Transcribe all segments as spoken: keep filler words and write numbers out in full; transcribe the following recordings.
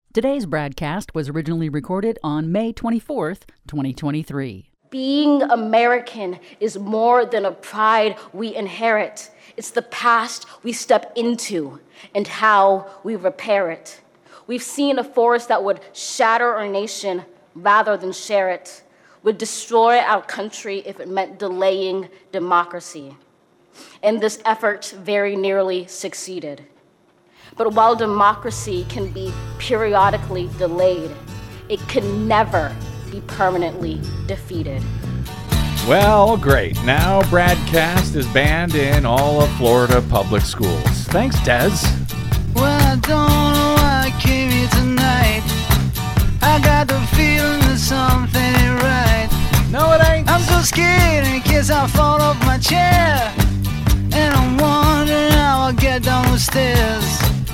Today's broadcast was originally recorded on May twenty-fourth, twenty twenty-three. Being American is more than a pride we inherit. It's the past we step into and how we repair it. We've seen a force that would shatter our nation rather than share it, would destroy our country if it meant delaying democracy. And this effort very nearly succeeded. But while democracy can be periodically delayed, it can never be permanently defeated. Well, great. Now Bradcast is banned in all of Florida public schools. Thanks, Des. Well, I don't know why I came here tonight. I got the feeling that something ain't right. No, it ain't. I'm so scared in case I fall off my chair. And I'm wondering how I'll get down the stairs.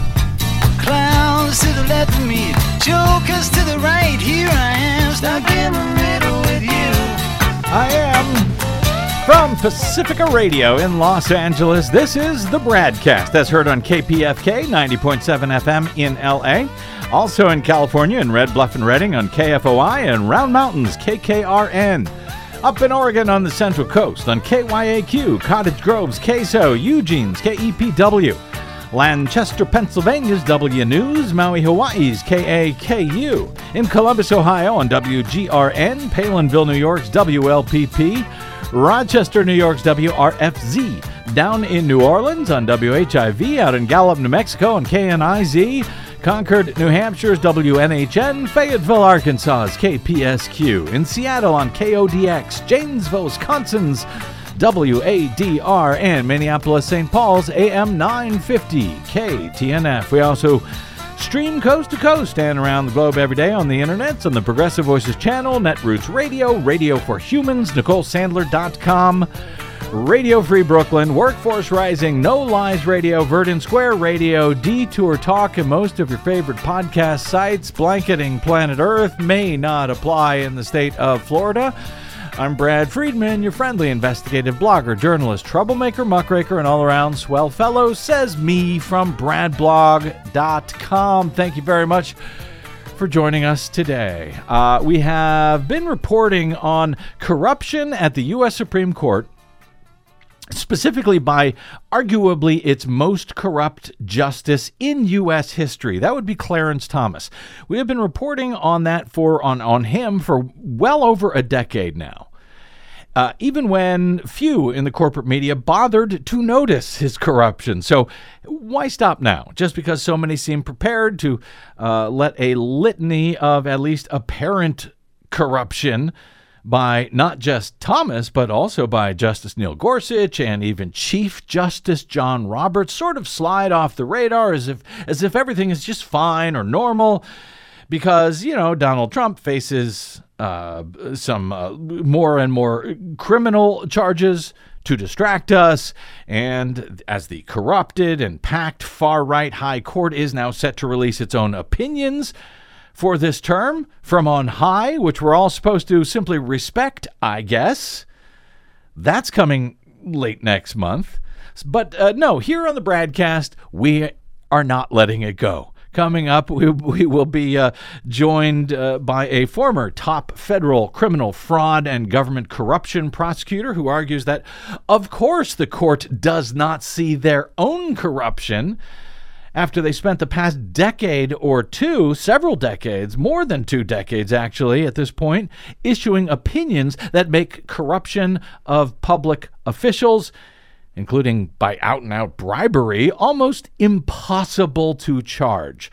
Clowns to the left of me, jokers to the right. Here I am, stuck in the middle with you. I am from Pacifica Radio in Los Angeles. This is the Bradcast, that's heard on K P F K ninety point seven F M in L A. Also in California in Red Bluff and Redding on K F O I and Round Mountains K K R N. Up in Oregon on the Central Coast on K Y A Q, Cottage Grove's K S O, Eugene's K E P W. Lancaster, Pennsylvania's W News, Maui, Hawaii's K A K U, in Columbus, Ohio on W G R N, Palinville, New York's W L P P, Rochester, New York's W R F Z, down in New Orleans on W H I V, out in Gallup, New Mexico on K N I Z, Concord, New Hampshire's W N H N, Fayetteville, Arkansas's K P S Q, in Seattle on K O D X, Janesville, Wisconsin's W A D R, and Minneapolis, Saint Paul's A M nine fifty K T N F. We also stream coast to coast and around the globe every day on the internet on the Progressive Voices channel, Netroots Radio, Radio for Humans, Nicole Sandler dot com, Radio Free Brooklyn, Workforce Rising, No Lies Radio, Verdant Square Radio, Detour Talk, and most of your favorite podcast sites. Blanketing planet Earth may not apply in the state of Florida. I'm Brad Friedman, your friendly investigative blogger, journalist, troublemaker, muckraker, and all-around swell fellow, says me from brad blog dot com. Thank you very much for joining us today. Uh, we have been reporting on corruption at the U S Supreme Court, specifically by arguably its most corrupt justice in U S history. That would be Clarence Thomas. We have been reporting on that for on, on him for well over a decade now. Uh, even when few in the corporate media bothered to notice his corruption. So why stop now? Just because so many seem prepared to uh, let a litany of at least apparent corruption by not just Thomas, but also by Justice Neil Gorsuch and even Chief Justice John Roberts sort of slide off the radar as if as if everything is just fine or normal because, you know, Donald Trump faces uh, some uh, more and more criminal charges to distract us. And as the corrupted and packed far-right high court is now set to release its own opinions for this term from on high, which we're all supposed to simply respect, I guess. That's coming late next month. But uh, no, here on the Bradcast, we are not letting it go. Coming up, we, we will be uh, joined uh, by a former top federal criminal fraud and government corruption prosecutor who argues that, of course, the court does not see their own corruption after they spent the past decade or two, several decades, more than two decades actually at this point, issuing opinions that make corruption of public officials, including by out-and-out bribery, almost impossible to charge.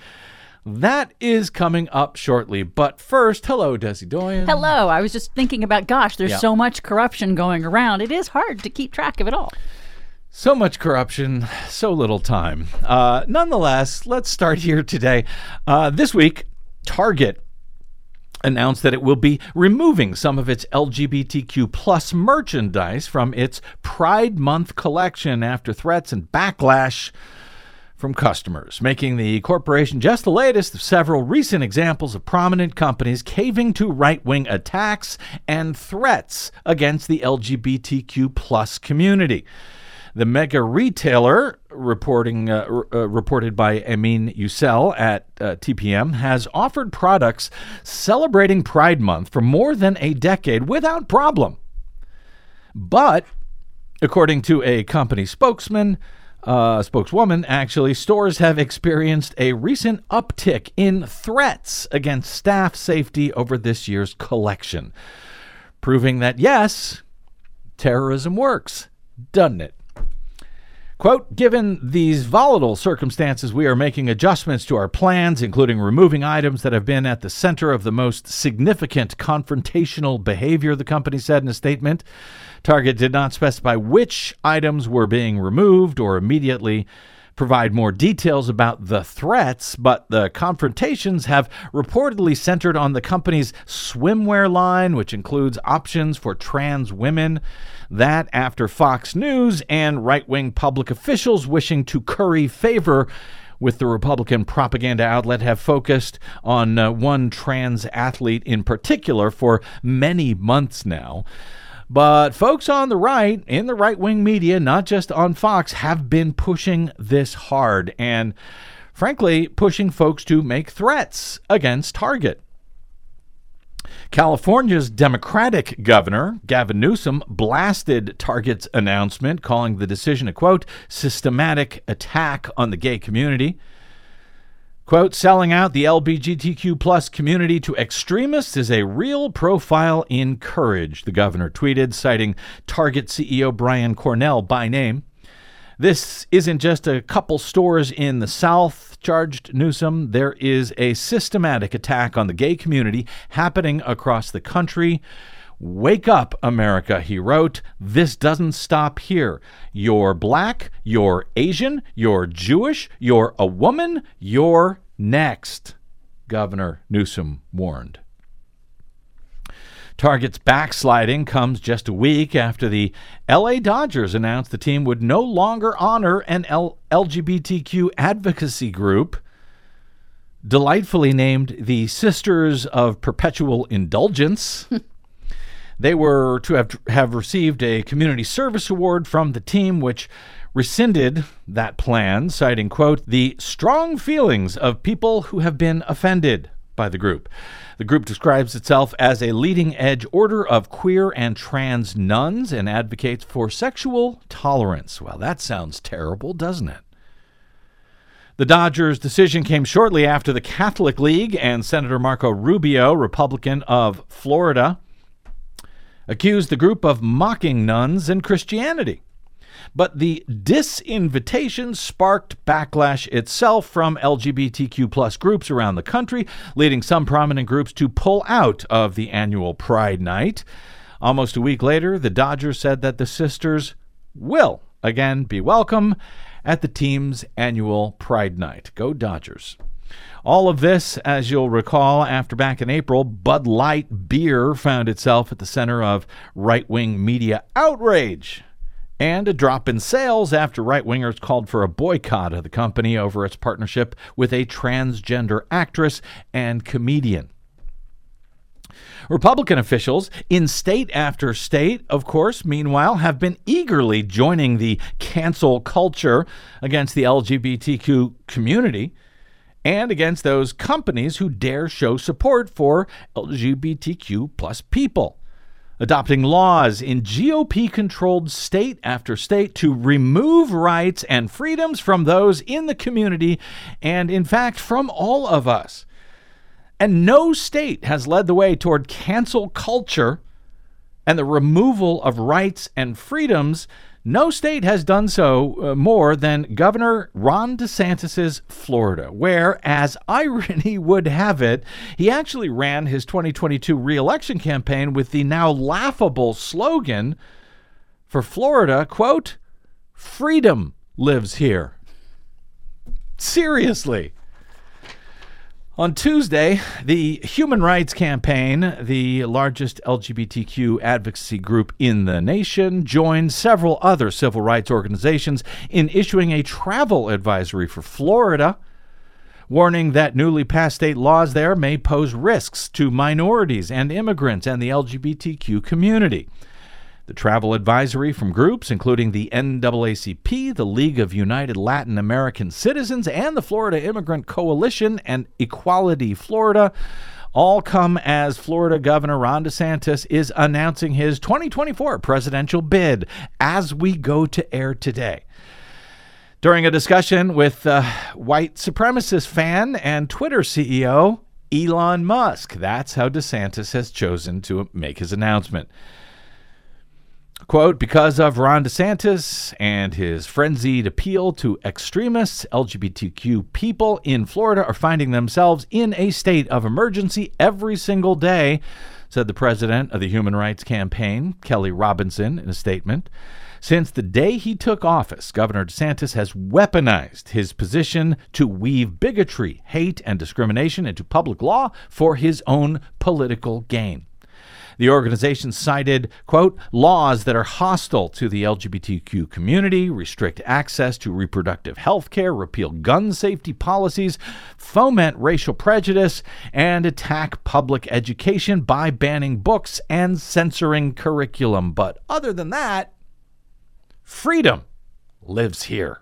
That is coming up shortly. But first, hello, Desi Doyen. Hello. I was just thinking about, gosh, there's Yeah. so much corruption going around. It is hard to keep track of it all. So much corruption, so little time. Uh, nonetheless, let's start here today. Uh, this week, Target announced that it will be removing some of its L G B T Q plus merchandise from its Pride Month collection after threats and backlash from customers, making the corporation just the latest of several recent examples of prominent companies caving to right-wing attacks and threats against the L G B T Q plus community. The mega retailer, reporting uh, r- uh, reported by Amin Youssel at uh, T P M, has offered products celebrating Pride Month for more than a decade without problem. But, according to a company spokesman, uh, spokeswoman, actually, stores have experienced a recent uptick in threats against staff safety over this year's collection, proving that, yes, terrorism works, doesn't it? Quote, given these volatile circumstances, we are making adjustments to our plans, including removing items that have been at the center of the most significant confrontational behavior, the company said in a statement. Target did not specify which items were being removed or immediately provide more details about the threats, but the confrontations have reportedly centered on the company's swimwear line, which includes options for trans women. That after Fox News and right-wing public officials wishing to curry favor with the Republican propaganda outlet have focused on uh, one trans athlete in particular for many months now. But folks on the right, in the right-wing media, not just on Fox, have been pushing this hard and, frankly, pushing folks to make threats against Target. California's Democratic governor, Gavin Newsom, blasted Target's announcement, calling the decision a, quote, systematic attack on the gay community. Quote, selling out the L G B T Q plus community to extremists is a real profile in courage, the governor tweeted, citing Target C E O Brian Cornell by name. This isn't just a couple stores in the South, charged Newsom. There is a systematic attack on the gay community happening across the country. Wake up, America, he wrote. This doesn't stop here. You're black, you're Asian, you're Jewish, you're a woman, you're next, Governor Newsom warned. Target's backsliding comes just a week after the L A Dodgers announced the team would no longer honor an L- LGBTQ advocacy group, delightfully named the Sisters of Perpetual Indulgence. They were to have, have received a community service award from the team, which rescinded that plan, citing, quote, the strong feelings of people who have been offended by the group. The group describes itself as a leading-edge order of queer and trans nuns and advocates for sexual tolerance. Well, that sounds terrible, doesn't it? The Dodgers' decision came shortly after the Catholic League and Senator Marco Rubio, Republican of Florida, accused the group of mocking nuns and Christianity. But the disinvitation sparked backlash itself from L G B T Q plus groups around the country, leading some prominent groups to pull out of the annual Pride Night. Almost a week later, the Dodgers said that the sisters will again be welcome at the team's annual Pride Night. Go Dodgers. All of this, as you'll recall, after back in April, Bud Light beer found itself at the center of right-wing media outrage and a drop in sales after right-wingers called for a boycott of the company over its partnership with a transgender actress and comedian. Republican officials in state after state, of course, meanwhile, have been eagerly joining the cancel culture against the L G B T Q community and against those companies who dare show support for L G B T Q plus people, adopting laws in G O P-controlled state after state to remove rights and freedoms from those in the community and, in fact, from all of us. And no state has led the way toward cancel culture and the removal of rights and freedoms. No state has done so uh, more than Governor Ron DeSantis' Florida, where, as irony would have it, he actually ran his twenty twenty-two re-election campaign with the now laughable slogan for Florida, quote, freedom lives here. Seriously. On Tuesday, the Human Rights Campaign, the largest L G B T Q advocacy group in the nation, joined several other civil rights organizations in issuing a travel advisory for Florida, warning that newly passed state laws there may pose risks to minorities and immigrants and the L G B T Q community. The travel advisory from groups including the N double A C P, the League of United Latin American Citizens, and the Florida Immigrant Coalition and Equality Florida all come as Florida Governor Ron DeSantis is announcing his twenty twenty-four presidential bid as we go to air today. During a discussion with uh, white supremacist fan and Twitter C E O Elon Musk, that's how DeSantis has chosen to make his announcement. Quote, because of Ron DeSantis and his frenzied appeal to extremists, L G B T Q people in Florida are finding themselves in a state of emergency every single day, said the president of the Human Rights Campaign, Kelly Robinson, in a statement. Since the day he took office, Governor DeSantis has weaponized his position to weave bigotry, hate, and discrimination into public law for his own political gain. The organization cited, quote, laws that are hostile to the L G B T Q community, restrict access to reproductive health care, repeal gun safety policies, foment racial prejudice, and attack public education by banning books and censoring curriculum. But other than that, freedom lives here.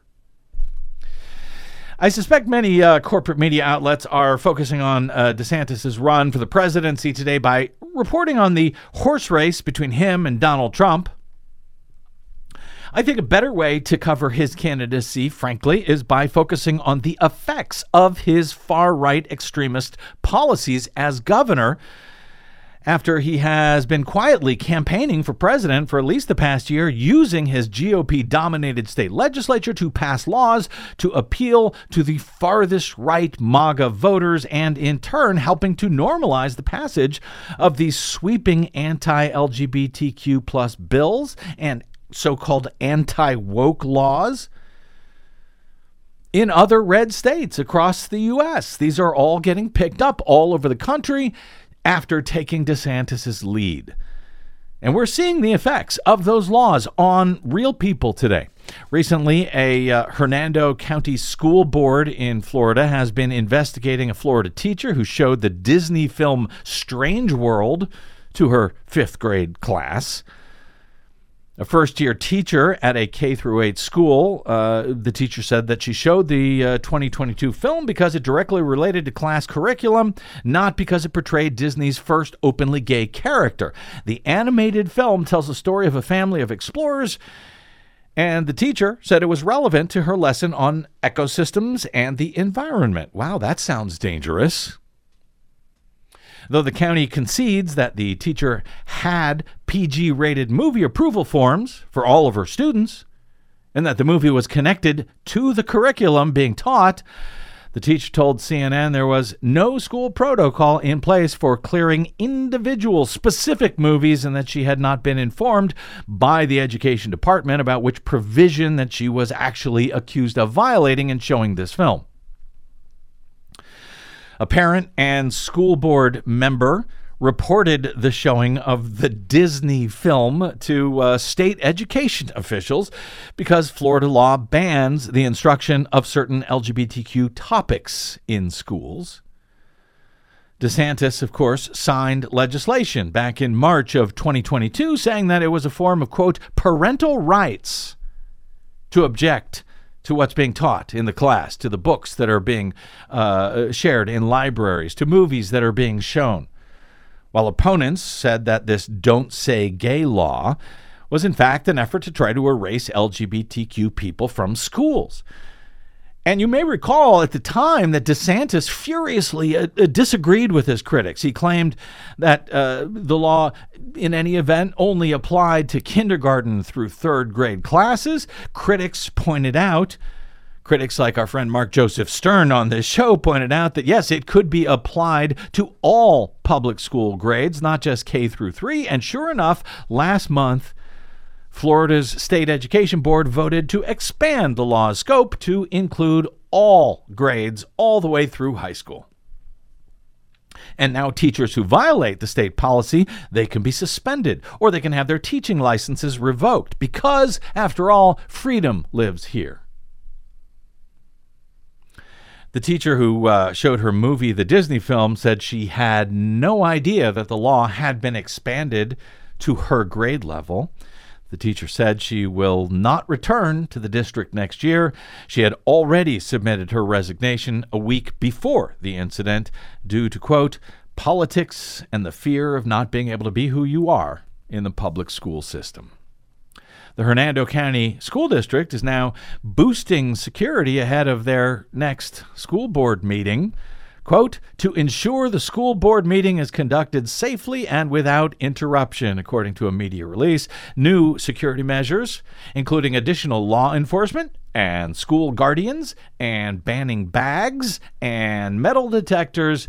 I suspect many uh, corporate media outlets are focusing on uh, DeSantis' run for the presidency today by reporting on the horse race between him and Donald Trump. I think a better way to cover his candidacy, frankly, is by focusing on the effects of his far-right extremist policies as governor, after he has been quietly campaigning for president for at least the past year, using his G O P-dominated state legislature to pass laws to appeal to the farthest right MAGA voters and, in turn, helping to normalize the passage of these sweeping anti-L G B T Q plus bills and so-called anti-woke laws in other red states across the U S. These are all getting picked up all over the country after taking DeSantis' lead. And we're seeing the effects of those laws on real people today. Recently, a uh, Hernando County School Board in Florida has been investigating a Florida teacher who showed the Disney film Strange World to her fifth grade class. A first-year teacher at a K through eight school, uh, the teacher said that she showed the uh, twenty twenty-two film because it directly related to class curriculum, not because it portrayed Disney's first openly gay character. The animated film tells the story of a family of explorers, and the teacher said it was relevant to her lesson on ecosystems and the environment. Wow, that sounds dangerous. Though the county concedes that the teacher had P G-rated movie approval forms for all of her students and that the movie was connected to the curriculum being taught, the teacher told C N N there was no school protocol in place for clearing individual specific movies and that she had not been informed by the education department about which provision that she was actually accused of violating in showing this film. A parent and school board member reported the showing of the Disney film to uh, state education officials because Florida law bans the instruction of certain L G B T Q topics in schools. DeSantis, of course, signed legislation back in March of twenty twenty-two saying that it was a form of, quote, parental rights to object to what's being taught in the class, to the books that are being uh, shared in libraries, to movies that are being shown. While opponents said that this Don't Say Gay law was in fact an effort to try to erase L G B T Q people from schools. And you may recall at the time that DeSantis furiously uh, disagreed with his critics. He claimed that uh, the law, in any event, only applied to kindergarten through third grade classes. Critics pointed out, critics like our friend Mark Joseph Stern on this show pointed out that, yes, it could be applied to all public school grades, not just K through three. And sure enough, last month, Florida's State Education Board voted to expand the law's scope to include all grades all the way through high school. And now teachers who violate the state policy, they can be suspended or they can have their teaching licenses revoked because, after all, freedom lives here. The teacher who uh, showed her movie, the Disney film, said she had no idea that the law had been expanded to her grade level. The teacher said she will not return to the district next year. She had already submitted her resignation a week before the incident due to, quote, politics and the fear of not being able to be who you are in the public school system. The Hernando County School District is now boosting security ahead of their next school board meeting. Quote, to ensure the school board meeting is conducted safely and without interruption, according to a media release. New security measures, including additional law enforcement and school guardians and banning bags and metal detectors,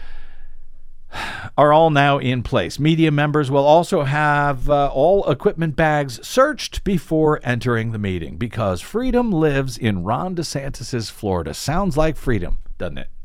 are all now in place. Media members will also have uh, all equipment bags searched before entering the meeting because freedom lives in Ron DeSantis' Florida. Sounds like freedom, doesn't it?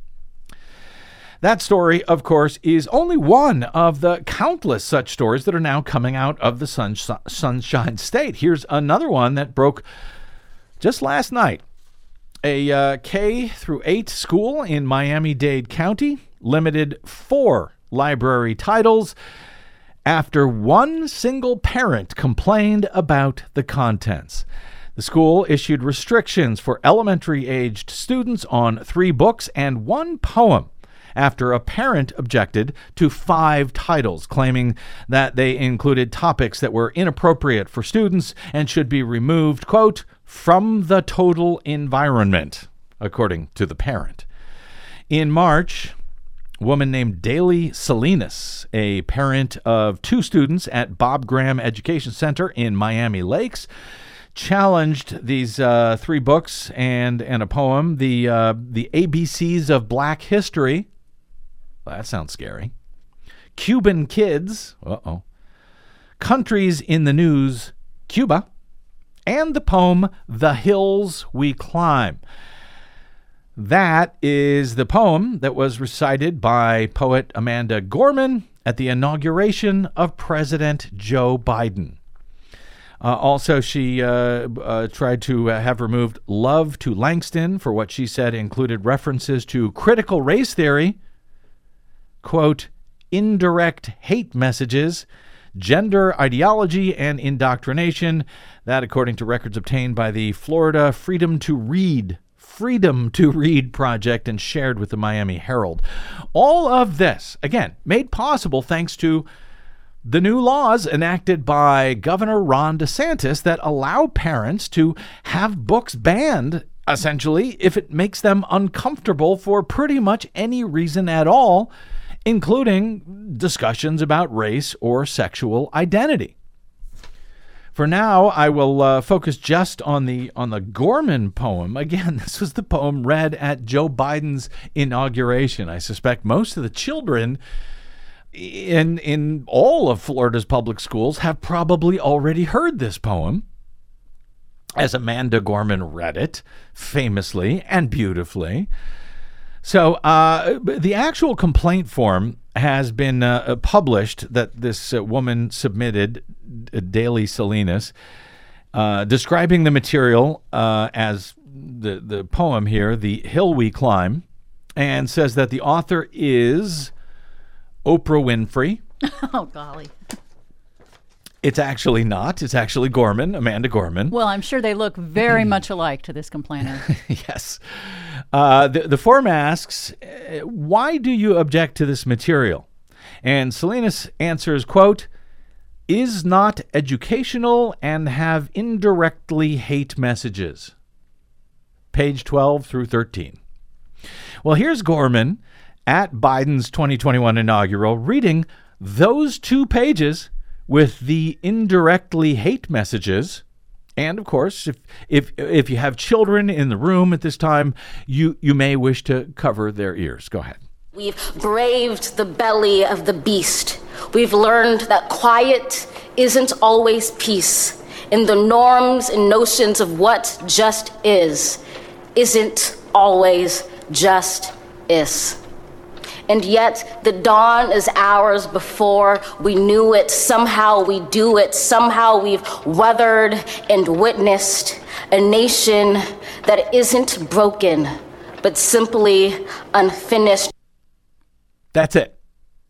That story, of course, is only one of the countless such stories that are now coming out of the Sunsh- Sunshine State. Here's another one that broke just last night. A uh, K through eight school in Miami-Dade County limited four library titles after one single parent complained about the contents. The school issued restrictions for elementary-aged students on three books and one poem after a parent objected to five titles, claiming that they included topics that were inappropriate for students and should be removed, quote, from the total environment, according to the parent. In March, a woman named Daly Salinas, a parent of two students at Bob Graham Education Center in Miami Lakes, challenged these uh, three books and, and a poem, the, uh, the A B Cs of Black History. Well, that sounds scary. Cuban Kids, uh-oh. Countries in the News, Cuba, and the poem The Hills We Climb. That is the poem that was recited by poet Amanda Gorman at the inauguration of President Joe Biden. Uh, also, she uh, uh, tried to uh, have removed Love to Langston for what she said included references to critical race theory, quote, indirect hate messages, gender ideology, and indoctrination. That, according to records obtained by the Florida Freedom to Read Freedom to Read Project and shared with the Miami Herald. All of this, again, made possible thanks to the new laws enacted by Governor Ron DeSantis that allow parents to have books banned, essentially, if it makes them uncomfortable for pretty much any reason at all, including discussions about race or sexual identity. For now, I will uh, focus just on the on the Gorman poem. Again, this was the poem read at Joe Biden's inauguration. I suspect most of the children in in all of Florida's public schools have probably already heard this poem, as Amanda Gorman read it famously and beautifully. So uh, the actual complaint form has been uh, published that this uh, woman submitted, uh, Daly Salinas, uh, describing the material uh, as the, the poem here, The Hill We Climb, and says that the author is Oprah Winfrey. Oh, golly. It's actually not. It's actually Gorman, Amanda Gorman. Well, I'm sure they look very much alike to this complainer. Yes. Uh, the, the form asks, why do you object to this material? And Salinas answers, quote, is not educational and have indirectly hate messages. Page twelve through thirteen. Well, here's Gorman at Biden's twenty twenty-one inaugural reading those two pages with the indirectly hate messages. And of course, if if if you have children in the room at this time, you, you may wish to cover their ears. Go ahead. We've braved the belly of the beast. We've learned that quiet isn't always peace. And the norms and notions of what just is isn't always just is. And yet the dawn is ours before we knew it. Somehow we do it. Somehow we've weathered and witnessed a nation that isn't broken, but simply unfinished. That's it.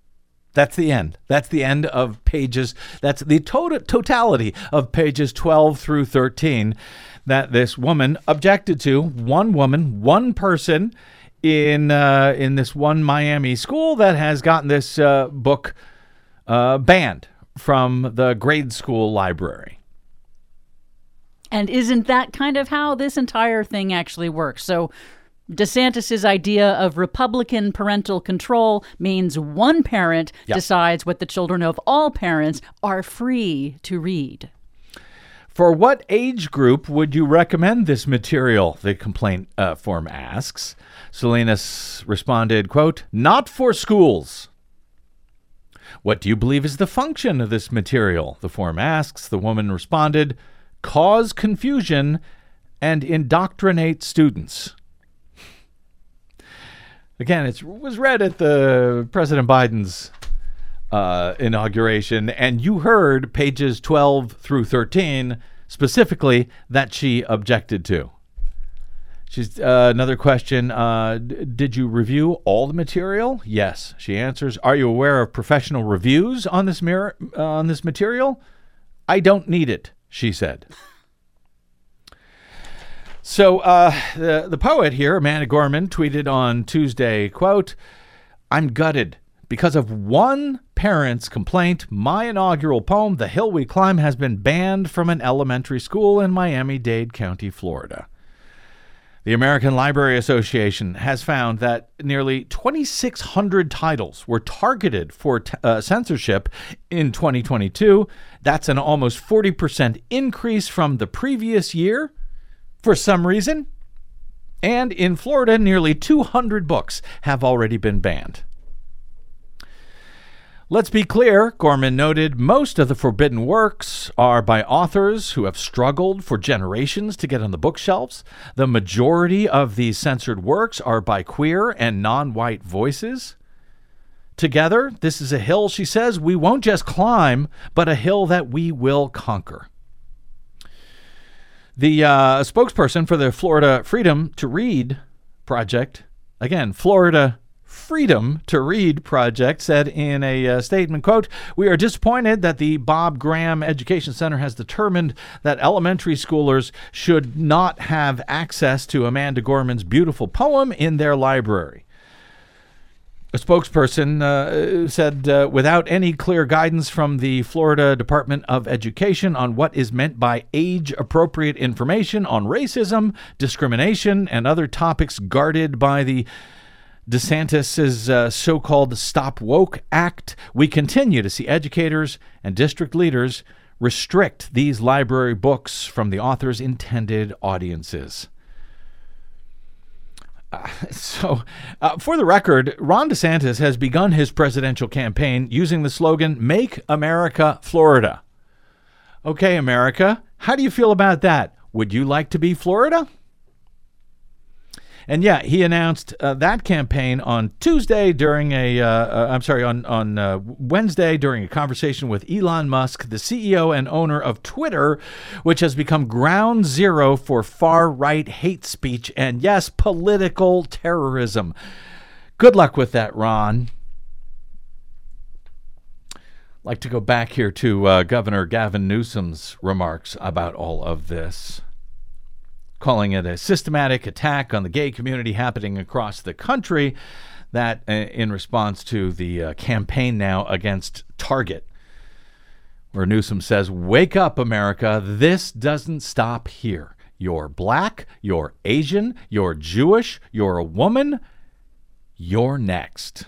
That's the end. That's the end of pages. That's the to- totality of pages twelve through thirteen that this woman objected to. One woman, one person in uh, in this one Miami school that has gotten this uh, book uh, banned from the grade school library. And isn't that kind of how this entire thing actually works? So DeSantis's idea of Republican parental control means one parent yep. decides what the children of all parents are free to read. For what age group would you recommend this material? The complaint uh, form asks. Salinas responded, quote, not for schools. What do you believe is the function of this material? The form asks. The woman responded, cause confusion and indoctrinate students. Again, it was read at the President Biden's uh, inauguration, and you heard pages twelve through thirteen specifically that she objected to. She's uh, another question. Uh, d- did you review all the material? Yes. She answers. Are you aware of professional reviews on this mirror uh, on this material? I don't need it, she said. So uh, the, the poet here, Amanda Gorman, tweeted on Tuesday, quote, I'm gutted. Because of one parent's complaint, my inaugural poem, The Hill We Climb, has been banned from an elementary school in Miami-Dade County, Florida. The American Library Association has found that nearly twenty-six hundred titles were targeted for t- uh, censorship in twenty twenty-two. That's an almost forty percent increase from the previous year. For some reason. And in Florida, nearly two hundred books have already been banned. Let's be clear, Gorman noted, most of the forbidden works are by authors who have struggled for generations to get on the bookshelves. The majority of these censored works are by queer and non-white voices. Together, this is a hill, she says, we won't just climb, but a hill that we will conquer. The uh, spokesperson for the Florida Freedom to Read Project, again, Florida Freedom to Read Project, said in a uh, statement, quote, we are disappointed that the Bob Graham Education Center has determined that elementary schoolers should not have access to Amanda Gorman's beautiful poem in their library. A spokesperson uh, said, uh, without any clear guidance from the Florida Department of Education on what is meant by age-appropriate information on racism, discrimination, and other topics guarded by the DeSantis' uh, so-called Stop Woke Act, we continue to see educators and district leaders restrict these library books from the author's intended audiences. Uh, so, uh, for the record, Ron DeSantis has begun his presidential campaign using the slogan, Make America Florida. Okay, America, how do you feel about that? Would you like to be Florida? And yeah, he announced uh, that campaign on Tuesday during a, uh, uh, I'm sorry, on, on uh, Wednesday during a conversation with Elon Musk, the C E O and owner of Twitter, which has become ground zero for far-right hate speech and, yes, political terrorism. Good luck with that, Ron. I'd like to go back here to uh, Governor Gavin Newsom's remarks about all of this, calling it a systematic attack on the gay community happening across the country, that uh, in response to the uh, campaign now against Target, where Newsom says, wake up, America, this doesn't stop here. You're black, you're Asian, you're Jewish, you're a woman, you're next.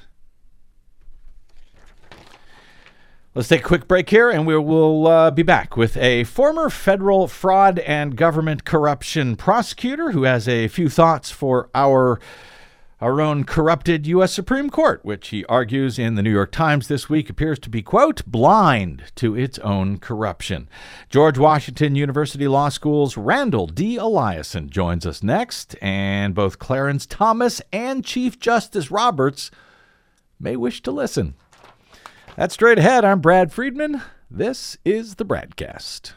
Let's take a quick break here, and we will uh, be back with a former federal fraud and government corruption prosecutor who has a few thoughts for our, our own corrupted U S Supreme Court, which he argues in the New York Times this week appears to be, quote, blind to its own corruption. George Washington University Law School's Randall D. Eliason joins us next, and both Clarence Thomas and Chief Justice Roberts may wish to listen. That's straight ahead. I'm Brad Friedman. This is the Bradcast.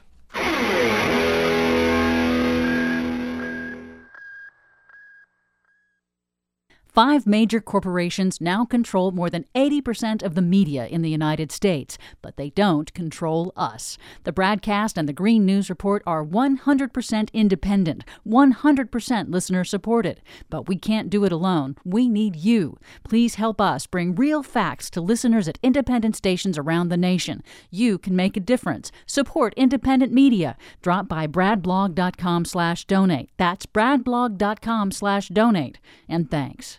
Five major corporations now control more than eighty percent of the media in the United States, but they don't control us. The Bradcast and the Green News Report are one hundred percent independent, one hundred percent listener-supported. But we can't do it alone. We need you. Please help us bring real facts to listeners at independent stations around the nation. You can make a difference. Support independent media. Drop by bradblog.com slash donate. That's bradblog.com slash donate. And thanks.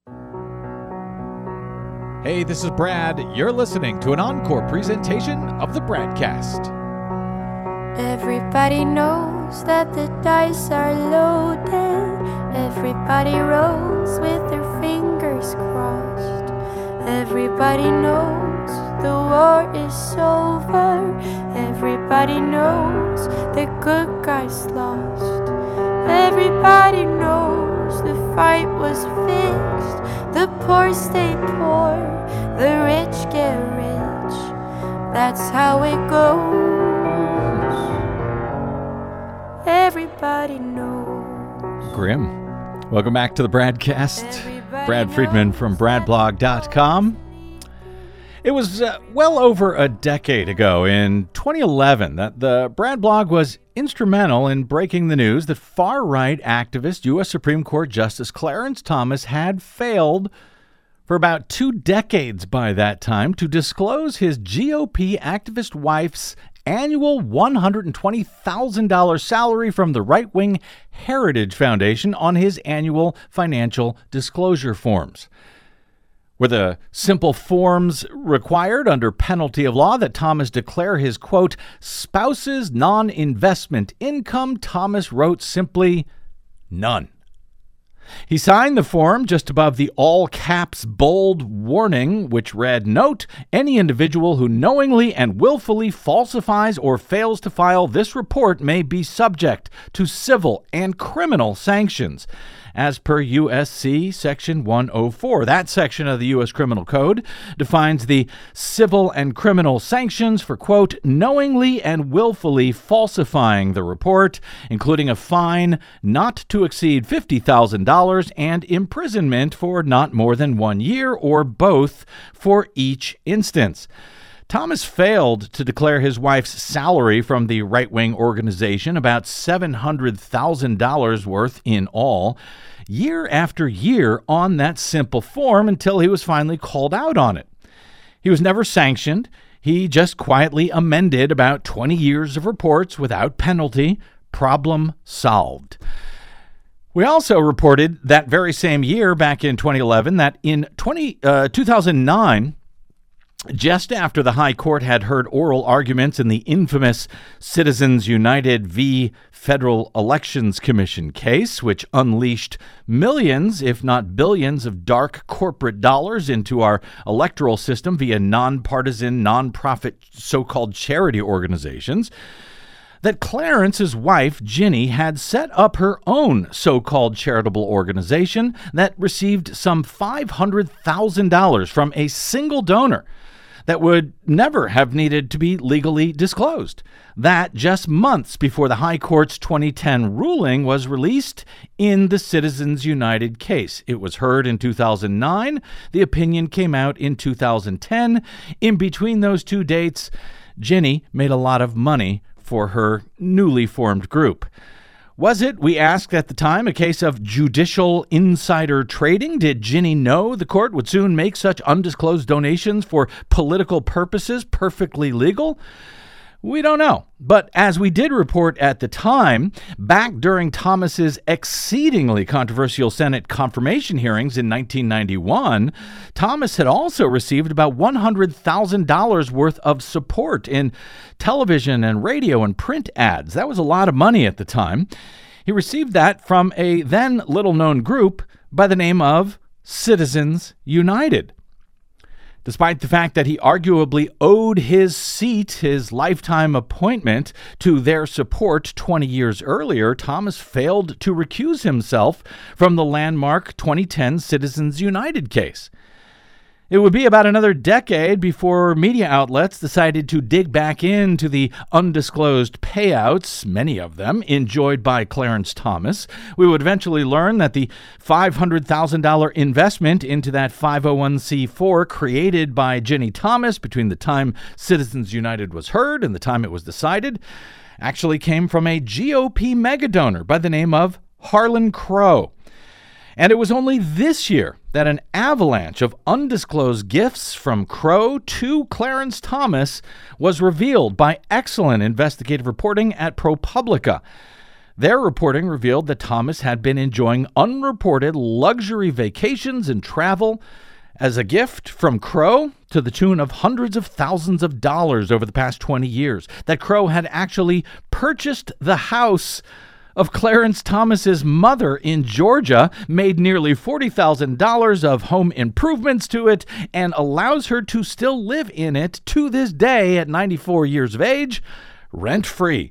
Hey, this is Brad. You're listening to an encore presentation of the Bradcast. Everybody knows that the dice are loaded. Everybody rolls with their fingers crossed. Everybody knows the war is over. Everybody knows the good guys lost. Everybody knows the fight was fixed. The poor stay poor, the rich get rich. That's how it goes. Everybody knows. Grim. Welcome back to the Bradcast. Brad Friedman from bradblog dot com. It was uh, well over a decade ago, in twenty eleven, that the Brad blog was instrumental in breaking the news that far-right activist U S Supreme Court Justice Clarence Thomas had failed for about two decades by that time to disclose his G O P activist wife's annual one hundred twenty thousand dollars salary from the right-wing Heritage Foundation on his annual financial disclosure forms. Were the simple forms required under penalty of law that Thomas declare his, quote, spouse's non-investment income, Thomas wrote simply, none. He signed the form just above the all-caps bold warning, which read, note, any individual who knowingly and willfully falsifies or fails to file this report may be subject to civil and criminal sanctions, as per U S C Section one oh four. That section of the U S Criminal Code defines the civil and criminal sanctions for, quote, knowingly and willfully falsifying the report, including a fine not to exceed fifty thousand dollars and imprisonment for not more than one year or both for each instance. Thomas failed to declare his wife's salary from the right-wing organization, about seven hundred thousand dollars worth in all, year after year on that simple form until he was finally called out on it. He was never sanctioned. He just quietly amended about twenty years of reports without penalty. Problem solved. We also reported that very same year, back in twenty eleven, that in twenty, uh, two thousand nine, just after the High Court had heard oral arguments in the infamous Citizens United v. Federal Elections Commission case, which unleashed millions, if not billions, of dark corporate dollars into our electoral system via nonpartisan, nonprofit so-called charity organizations, that Clarence's wife, Ginny, had set up her own so-called charitable organization that received some five hundred thousand dollars from a single donor that would never have needed to be legally disclosed. That just months before the High Court's twenty ten ruling was released in the Citizens United case. It was heard in two thousand nine. The opinion came out in two thousand ten. In between those two dates, Ginny made a lot of money for her newly formed group. Was it, we asked at the time, a case of judicial insider trading? Did Ginny know the court would soon make such undisclosed donations for political purposes perfectly legal? We don't know. But as we did report at the time, back during Thomas's exceedingly controversial Senate confirmation hearings in nineteen ninety-one, Thomas had also received about one hundred thousand dollars worth of support in television and radio and print ads. That was a lot of money at the time. He received that from a then little-known group by the name of Citizens United. Despite the fact that he arguably owed his seat, his lifetime appointment, to their support twenty years earlier, Thomas failed to recuse himself from the landmark twenty ten Citizens United case. It would be about another decade before media outlets decided to dig back into the undisclosed payouts, many of them enjoyed by Clarence Thomas. We would eventually learn that the five hundred thousand dollars investment into that five oh one c four created by Ginny Thomas between the time Citizens United was heard and the time it was decided actually came from a G O P megadonor by the name of Harlan Crow. And it was only this year that an avalanche of undisclosed gifts from Crow to Clarence Thomas was revealed by excellent investigative reporting at ProPublica. Their reporting revealed that Thomas had been enjoying unreported luxury vacations and travel as a gift from Crow to the tune of hundreds of thousands of dollars over the past twenty years. That Crow had actually purchased the house of Clarence Thomas's mother in Georgia, made nearly forty thousand dollars of home improvements to it, and allows her to still live in it to this day at ninety-four years of age, rent-free.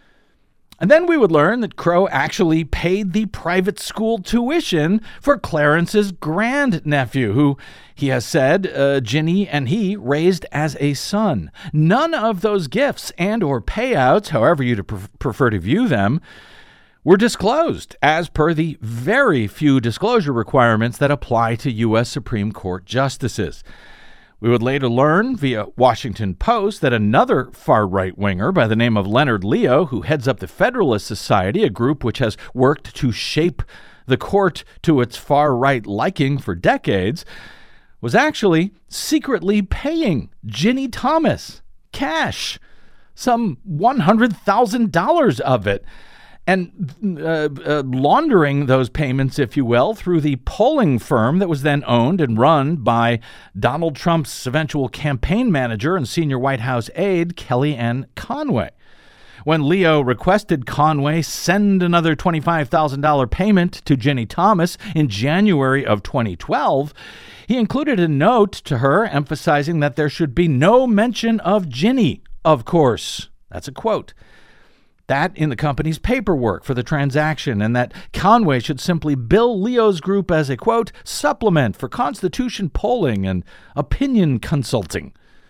And then we would learn that Crow actually paid the private school tuition for Clarence's grandnephew, who he has said uh, Ginny and he raised as a son. None of those gifts and or payouts, however you prefer to view them, were disclosed as per the very few disclosure requirements that apply to U S Supreme Court justices. We would later learn via Washington Post that another far-right winger by the name of Leonard Leo, who heads up the Federalist Society, a group which has worked to shape the court to its far-right liking for decades, was actually secretly paying Ginny Thomas cash, some one hundred thousand dollars of it, and uh, uh, laundering those payments, if you will, through the polling firm that was then owned and run by Donald Trump's eventual campaign manager and senior White House aide, Kellyanne Conway. When Leo requested Conway send another twenty-five thousand dollars payment to Ginny Thomas in January of twenty twelve, he included a note to her emphasizing that there should be no mention of Ginny, of course. That's a quote. That in the company's paperwork for the transaction, and that Conway should simply bill Leo's group as a, quote, supplement for Constitution polling and opinion consulting.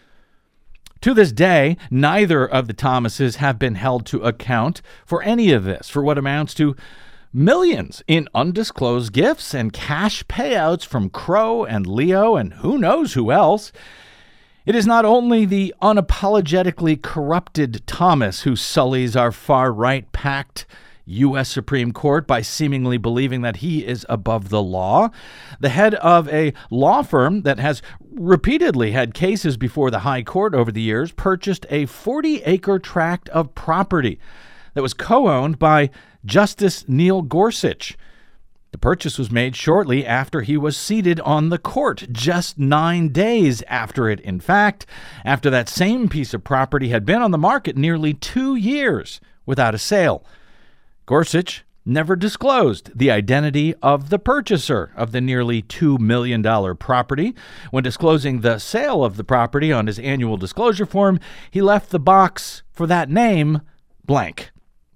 To this day, neither of the Thomases have been held to account for any of this, for what amounts to millions in undisclosed gifts and cash payouts from Crow and Leo and who knows who else. It is not only the unapologetically corrupted Thomas who sullies our far-right packed U S Supreme Court by seemingly believing that he is above the law. The head of a law firm that has repeatedly had cases before the High Court over the years purchased a forty-acre tract of property that was co-owned by Justice Neil Gorsuch. The purchase was made shortly after he was seated on the court, just nine days after it, in fact, after that same piece of property had been on the market nearly two years without a sale. Gorsuch never disclosed the identity of the purchaser of the nearly two million dollars property. When disclosing the sale of the property on his annual disclosure form, he left the box for that name blank.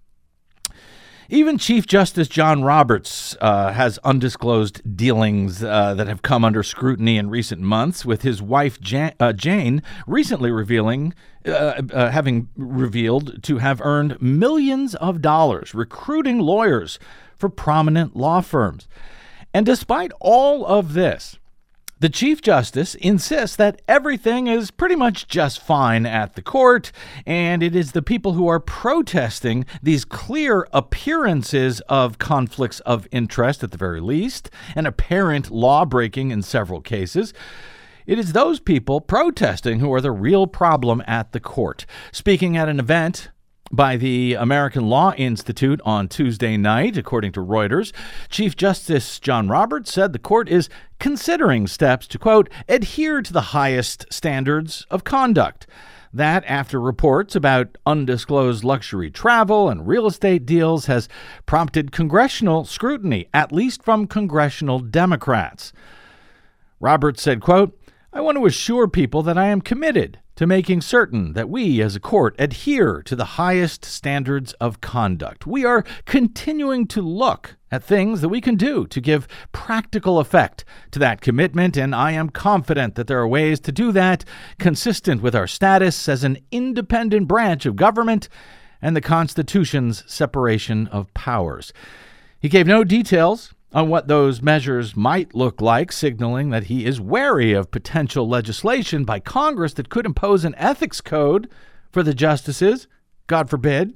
Even Chief Justice John Roberts uh, has undisclosed dealings uh, that have come under scrutiny in recent months, with his wife Jan- uh, Jane recently revealing, uh, uh, having revealed to have earned millions of dollars recruiting lawyers for prominent law firms. And despite all of this, the Chief Justice insists that everything is pretty much just fine at the court, and it is the people who are protesting these clear appearances of conflicts of interest, at the very least, and apparent law-breaking in several cases. It is those people protesting who are the real problem at the court. Speaking at an event by the American Law Institute on Tuesday night, according to Reuters, Chief Justice John Roberts said the court is considering steps to, quote, adhere to the highest standards of conduct. That, after reports about undisclosed luxury travel and real estate deals, has prompted congressional scrutiny, at least from congressional Democrats. Roberts said, quote, I want to assure people that I am committed to making certain that we as a court adhere to the highest standards of conduct. We are continuing to look at things that we can do to give practical effect to that commitment, and I am confident that there are ways to do that consistent with our status as an independent branch of government and the Constitution's separation of powers. He gave no details on what those measures might look like, signaling that he is wary of potential legislation by Congress that could impose an ethics code for the justices, God forbid.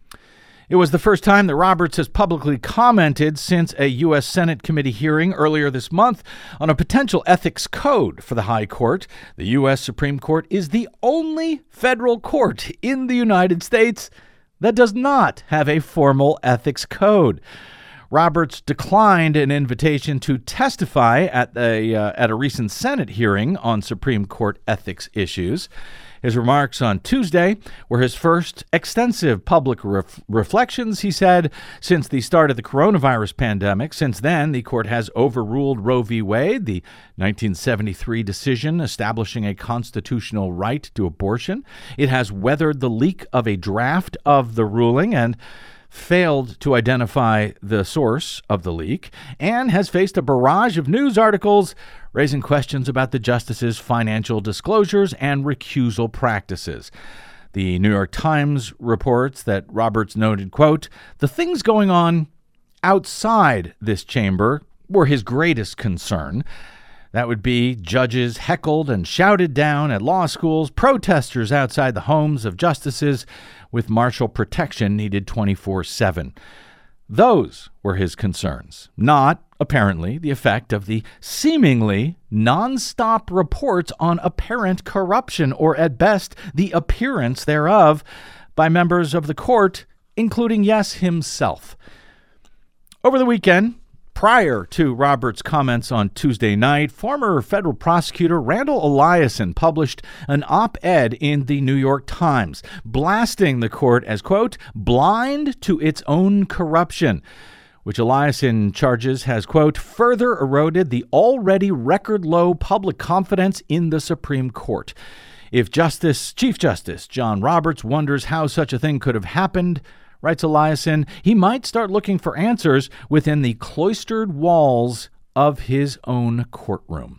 It was the first time that Roberts has publicly commented since a U S Senate committee hearing earlier this month on a potential ethics code for the High Court. The U S Supreme Court is the only federal court in the United States that does not have a formal ethics code. Roberts declined an invitation to testify at a, uh, at a recent Senate hearing on Supreme Court ethics issues. His remarks on Tuesday were his first extensive public ref- reflections, he said, since the start of the coronavirus pandemic. Since then, the court has overruled Roe v. Wade, the nineteen seventy-three decision establishing a constitutional right to abortion. It has weathered the leak of a draft of the ruling and failed to identify the source of the leak, and has faced a barrage of news articles raising questions about the justice's financial disclosures and recusal practices. The New York Times reports that Roberts noted, quote, "The things going on outside this chamber were his greatest concern. That would be judges heckled and shouted down at law schools, protesters outside the homes of justices with martial protection needed twenty-four seven. Those were his concerns, not, apparently, the effect of the seemingly nonstop reports on apparent corruption, or at best, the appearance thereof, by members of the court, including, yes, himself." Over the weekend, prior to Roberts' comments on Tuesday night, former federal prosecutor Randall Eliason published an op-ed in the New York Times, blasting the court as, quote, "blind to its own corruption," which Eliason charges has, quote, "further eroded the already record-low public confidence in the Supreme Court. If Justice, Chief Justice John Roberts wonders how such a thing could have happened," writes Eliason, "he might start looking for answers within the cloistered walls of his own courtroom."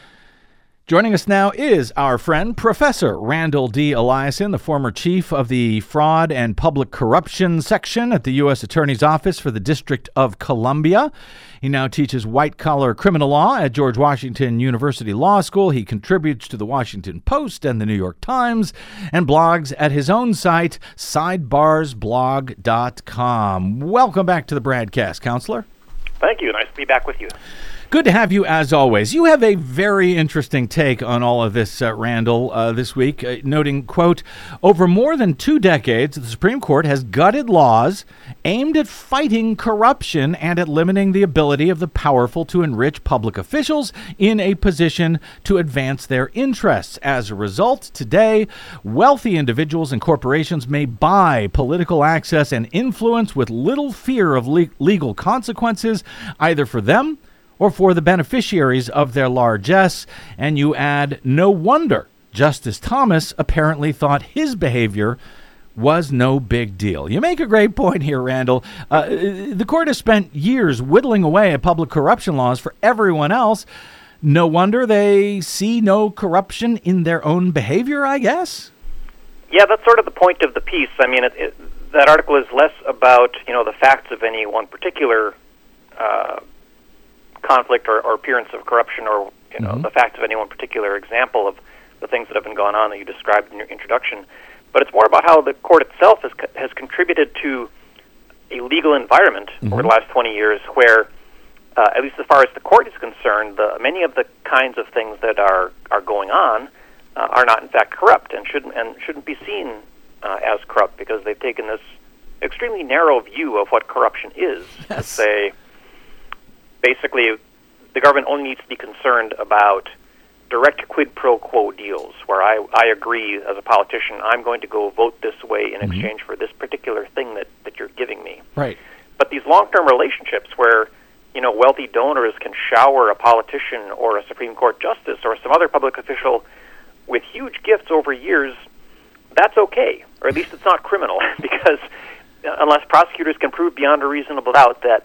Joining us now is our friend, Professor Randall D. Eliason, the former chief of the Fraud and Public Corruption Section at the U S Attorney's Office for the District of Columbia. He now teaches white-collar criminal law at George Washington University Law School. He contributes to the Washington Post and the New York Times and blogs at his own site, sidebars blog dot com. Welcome back to the Bradcast, Counselor. Thank you. Nice to be back with you. Good to have you, as always. You have a very interesting take on all of this, uh, Randall, uh, this week, uh, noting, quote, "Over more than two decades, the Supreme Court has gutted laws aimed at fighting corruption and at limiting the ability of the powerful to enrich public officials in a position to advance their interests. As a result, today, wealthy individuals and corporations may buy political access and influence with little fear of le- legal consequences, either for them or for the beneficiaries of their largesse." And you add, "No wonder Justice Thomas apparently thought his behavior was no big deal." You make a great point here, Randall. Uh, the court has spent years whittling away at public corruption laws for everyone else. No wonder they see no corruption in their own behavior, I guess? Yeah, that's sort of the point of the piece. I mean, it, it, that article is less about, you know, the facts of any one particular uh conflict or, or appearance of corruption, or you know, mm-hmm. the facts of any one particular example of the things that have been going on that you described in your introduction. But it's more about how the court itself has has contributed to a legal environment mm-hmm. over the last twenty years where, uh, at least as far as the court is concerned, the, many of the kinds of things that are, are going on uh, are not in fact corrupt and shouldn't and shouldn't be seen uh, as corrupt, because they've taken this extremely narrow view of what corruption is. Yes. To say, basically, the government only needs to be concerned about direct quid pro quo deals, where I, I agree as a politician, I'm going to go vote this way in mm-hmm. exchange for this particular thing that, that you're giving me. Right. But these long-term relationships where, you know, wealthy donors can shower a politician or a Supreme Court justice or some other public official with huge gifts over years, that's okay, or at least it's not criminal, because unless prosecutors can prove beyond a reasonable doubt that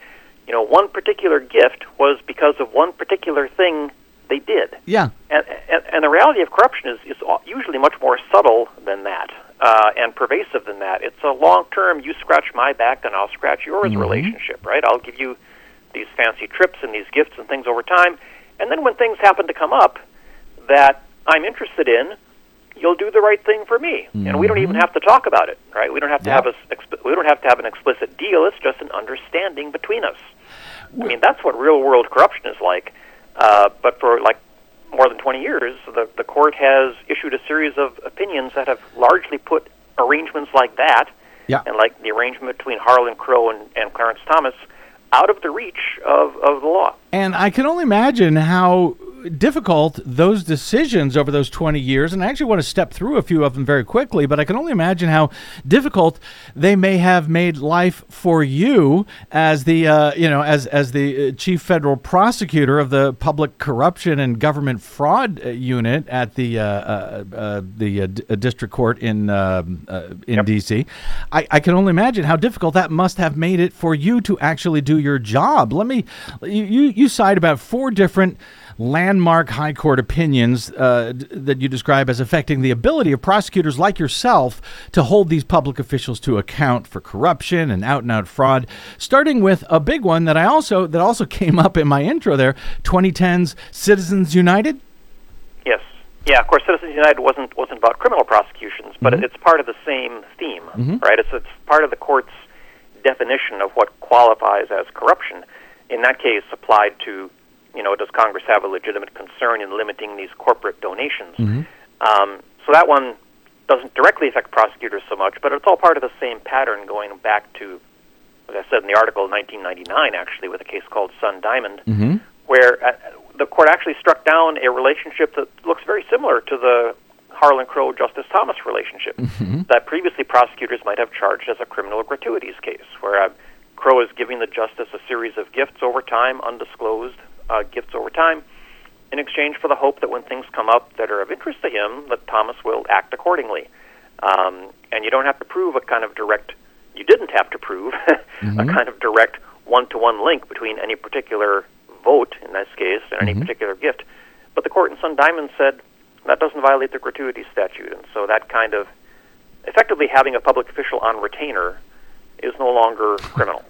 you know, one particular gift was because of one particular thing they did. Yeah. And, and, and the reality of corruption is, is usually much more subtle than that uh, and pervasive than that. It's a long-term, you scratch my back and I'll scratch yours Mm-hmm. relationship, right? I'll give you these fancy trips and these gifts and things over time. And then when things happen to come up that I'm interested in, you'll do the right thing for me. Mm-hmm. And we don't even have to talk about it, right? We don't have to Yep. have a, exp- we don't have to have an explicit deal. It's just an understanding between us. I mean, that's what real-world corruption is like. Uh, but for like more than twenty years, the, the court has issued a series of opinions that have largely put arrangements like that, Yeah. and like the arrangement between Harlan Crow and, and Clarence Thomas, out of the reach of, of the law. And I can only imagine how difficult those decisions over those twenty years, and I actually want to step through a few of them very quickly, but I can only imagine how difficult they may have made life for you as the, uh, you know, as as the chief federal prosecutor of the Public Corruption and Government Fraud uh, Unit at the uh, uh, uh, the uh, d- uh, district court in uh, uh, in Yep. D C. I, I can only imagine how difficult that must have made it for you to actually do your job. Let me, you you, you cite about four different landmark high court opinions uh, d- that you describe as affecting the ability of prosecutors like yourself to hold these public officials to account for corruption and out-and-out fraud, starting with a big one that I also that also came up in my intro there, twenty ten's Citizens United. Yes. Yeah, of course, Citizens United wasn't wasn't about criminal prosecutions, but Mhm. it's part of the same theme, Mhm. right? It's, it's part of the court's definition of what qualifies as corruption. In that case, applied to, you know, does Congress have a legitimate concern in limiting these corporate donations? Mhm. Um, so that one doesn't directly affect prosecutors so much, but it's all part of the same pattern going back to, as I said in the article, nineteen ninety-nine, actually, with a case called Sun Diamond, Mm-hmm. where uh, the court actually struck down a relationship that looks very similar to the Harlan Crow Justice Thomas relationship Mm-hmm. that previously prosecutors might have charged as a criminal gratuities case, where uh, Crow is giving the justice a series of gifts over time, undisclosed uh, gifts over time, in exchange for the hope that when things come up that are of interest to him, that Thomas will act accordingly. Um, and you don't have to prove a kind of direct, you didn't have to prove Mhm. a kind of direct one-to-one link between any particular vote, in this case, and any Mhm. particular gift. But the court in Sun Diamond said that doesn't violate the gratuity statute, and so that kind of, effectively having a public official on retainer is no longer criminal.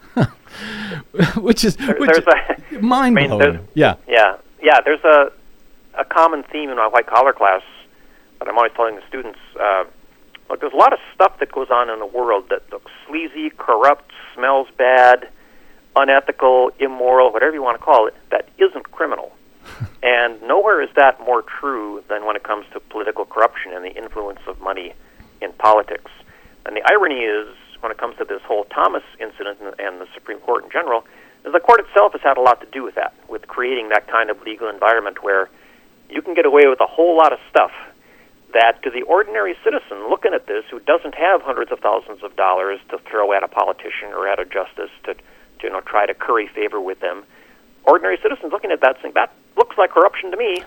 which is There- which there's a- mind I mean, blowing. there's- Yeah. Yeah, yeah. There's a a common theme in my white collar class that I'm always telling the students. Uh, look, there's a lot of stuff that goes on in the world that looks sleazy, corrupt, smells bad, unethical, immoral, whatever you want to call it, that isn't criminal. And nowhere is that more true than when it comes to political corruption and the influence of money in politics. And the irony is, when it comes to this whole Thomas incident and, and the Supreme Court in general, is the court itself has had a lot to do with that, with creating that kind of legal environment where you can get away with a whole lot of stuff that to the ordinary citizen looking at this, who doesn't have hundreds of thousands of dollars to throw at a politician or at a justice to, to you know, try to curry favor with them, ordinary citizens looking at that saying, that looks like corruption to me.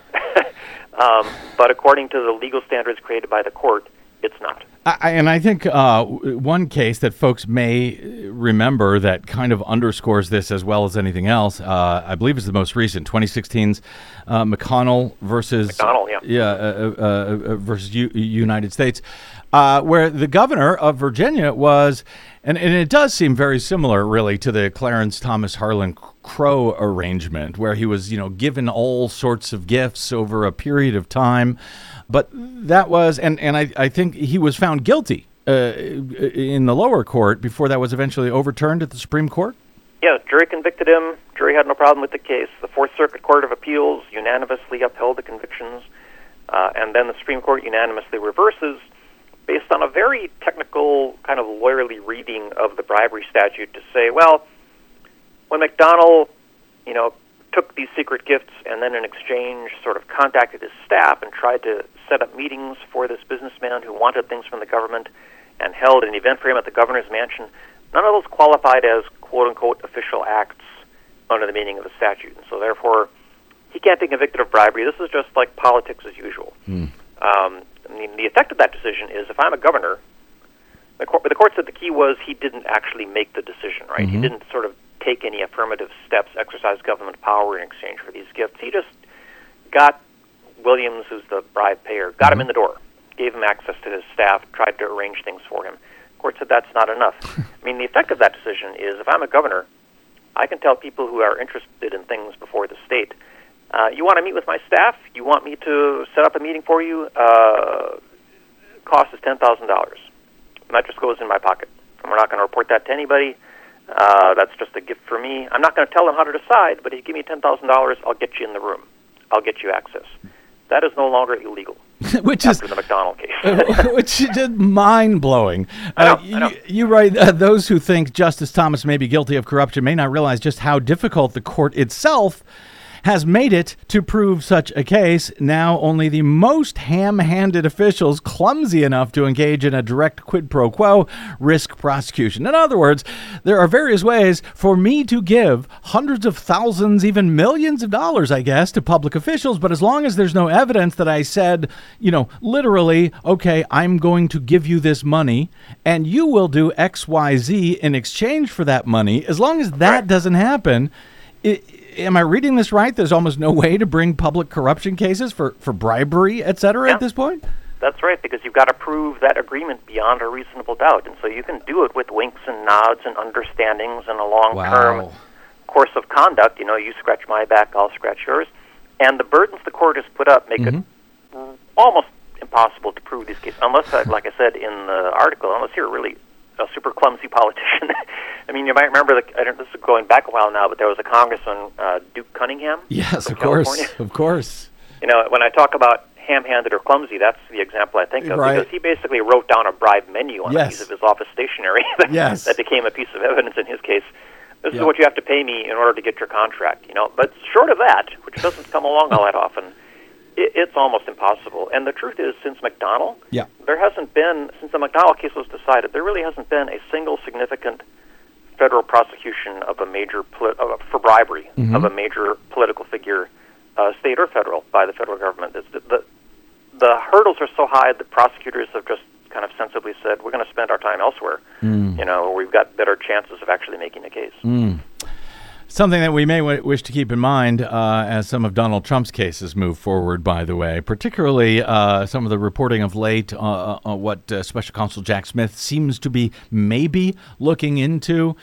um, but according to the legal standards created by the court, it's not. I, and I think uh, one case that folks may remember that kind of underscores this as well as anything else, uh, I believe is the most recent, twenty sixteen's uh, McConnell versus McConnell, yeah. yeah, uh, uh, uh, versus U- United States, uh, where the governor of Virginia was, and, and it does seem very similar, really, to the Clarence Thomas Harlan Crow arrangement, where he was, you know, given all sorts of gifts over a period of time. But that was, and, and I, I think he was found guilty uh, in the lower court before that was eventually overturned at the Supreme Court? Yeah, jury convicted him. Jury had no problem with the case. The Fourth Circuit Court of Appeals unanimously upheld the convictions. Uh, and then the Supreme Court unanimously reverses based on a very technical kind of lawyerly reading of the bribery statute to say, well, when McDonnell, you know, took these secret gifts and then in exchange sort of contacted his staff and tried to set up meetings for this businessman who wanted things from the government and held an event for him at the governor's mansion, none of those qualified as quote-unquote official acts under the meaning of the statute. And so therefore, he can't be convicted of bribery. This is just like politics as usual. Mm. Um, I mean, the effect of that decision is if I'm a governor, the court, the court said the key was he didn't actually make the decision, right? Mm-hmm. He didn't sort of take any affirmative steps, exercise government power in exchange for these gifts. He just got Williams, who's the bribe payer, got mm-hmm. him in the door, gave him access to his staff, tried to arrange things for him. The court said that's not enough. I mean, the effect of that decision is if I'm a governor, I can tell people who are interested in things before the state, uh, you want to meet with my staff? You want me to set up a meeting for you? Uh, cost is ten thousand dollars. And that just goes in my pocket. And we're not going to report that to anybody. Uh, that's just a gift for me. I'm not going to tell them how to decide, but if you give me ten thousand dollars, I'll get you in the room. I'll get you access. That is no longer illegal. Which after is the McDonald case. Which is just mind-blowing. I know, uh, you, I know. you write, uh, those who think Justice Thomas may be guilty of corruption may not realize just how difficult the court itself has made it to prove such a case. Now only the most ham-handed officials clumsy enough to engage in a direct quid pro quo risk prosecution. In other words, there are various ways for me to give hundreds of thousands, even millions of dollars, I guess, to public officials, but as long as there's no evidence that I said, you know, literally, okay, I'm going to give you this money and you will do X, Y, Z in exchange for that money, as long as that right. doesn't happen, it, am I reading this right? There's almost no way to bring public corruption cases for, for bribery, et cetera, yeah. at this point? That's right, because you've got to prove that agreement beyond a reasonable doubt. And so you can do it with winks and nods and understandings and a long-term Wow. course of conduct. You know, you scratch my back, I'll scratch yours. And the burdens the court has put up make mm-hmm. it almost impossible to prove these cases, unless, like I said in the article, unless you're really a super clumsy politician. I mean, you might remember, the, I don't, this is going back a while now, but there was a congressman, uh, Duke Cunningham. Yes, of California. course, of course. You know, when I talk about ham-handed or clumsy, that's the example I think of, right. because he basically wrote down a bribe menu on yes. a piece of his office stationery that, yes. that became a piece of evidence in his case. This yep. is what you have to pay me in order to get your contract, you know. But short of that, which doesn't come along all that often, it, it's almost impossible. And the truth is, since McDonald, yeah. there hasn't been, since the McDonald case was decided, there really hasn't been a single significant federal prosecution of a major poli- uh, for bribery mm-hmm. of a major political figure, uh, state or federal, by the federal government. It's the, the the hurdles are so high that prosecutors have just kind of sensibly said, we're going to spend our time elsewhere, mm. you know, where we've got better chances of actually making a case. Mm. Something that we may w- wish to keep in mind uh, as some of Donald Trump's cases move forward, by the way, particularly uh, some of the reporting of late uh, on what uh, Special Counsel Jack Smith seems to be maybe looking into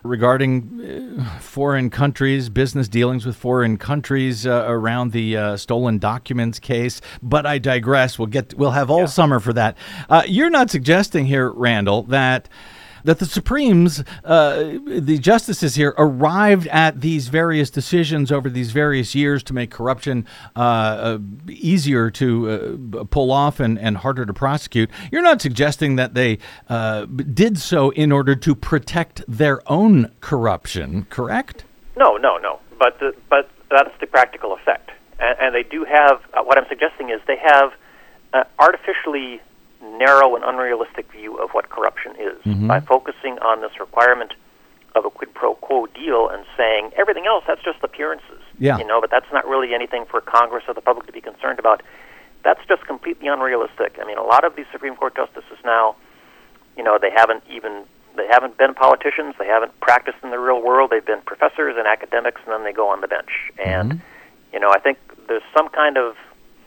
regarding uh, foreign countries, business dealings with foreign countries uh, around the uh, stolen documents case. But I digress. We'll get we'll have all yeah. summer for that. Uh, you're not suggesting here, Randall, that that the Supremes, uh, the justices here, arrived at these various decisions over these various years to make corruption uh, uh, easier to uh, pull off and, and harder to prosecute. You're not suggesting that they uh, did so in order to protect their own corruption, correct? No, no, no. But the, but that's the practical effect. And, and they do have, uh, what I'm suggesting is they have uh, artificially narrow and unrealistic view of what corruption is mm-hmm. by focusing on this requirement of a quid pro quo deal and saying everything else, that's just appearances. Yeah. You know, but that's not really anything for Congress or the public to be concerned about. That's just completely unrealistic. I mean, a lot of these Supreme Court justices now, you know, they haven't even, they haven't been politicians, they haven't practiced in the real world, they've been professors and academics, and then they go on the bench. And, mm-hmm. you know, I think there's some kind of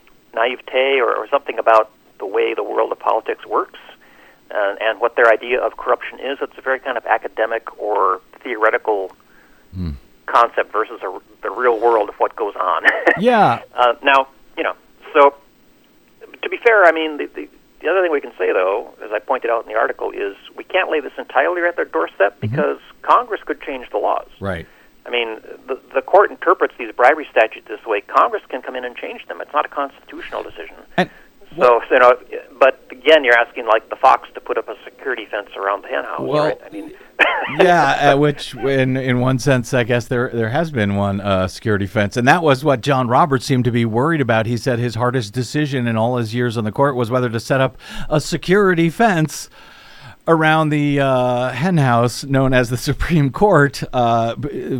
naivete or, or something about the way the world of politics works uh, and what their idea of corruption is. It's a very kind of academic or theoretical mm. concept versus a, the real world of what goes on. yeah. Uh, now, you know, so to be fair, I mean, the, the, the other thing we can say, though, as I pointed out in the article, is we can't lay this entirely at their doorstep mm-hmm. because Congress could change the laws. Right. I mean, the, the court interprets these bribery statutes this way. Congress can come in and change them. It's not a constitutional decision. And So, you know, but again, you're asking like the fox to put up a security fence around the hen house, well, right? I mean, yeah, uh, which in in one sense, I guess there there has been one uh, security fence, and that was what John Roberts seemed to be worried about. He said his hardest decision in all his years on the court was whether to set up a security fence around the uh, henhouse known as the Supreme Court uh,